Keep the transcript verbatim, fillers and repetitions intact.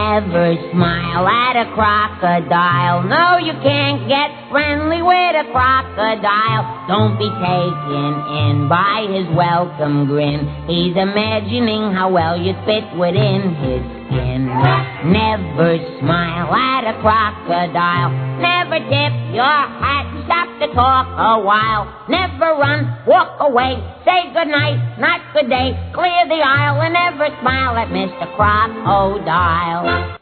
Never smile at a crocodile. No, you can't get friendly with a crocodile. Don't be taken in by his welcome grin. He's imagining how well you fit within his skin. Never smile at a crocodile. Never tip your hat. Stop to talk a while. Never run, walk away. Say goodnight, not good day. Clear the aisle and never smile at Mister Crocodile.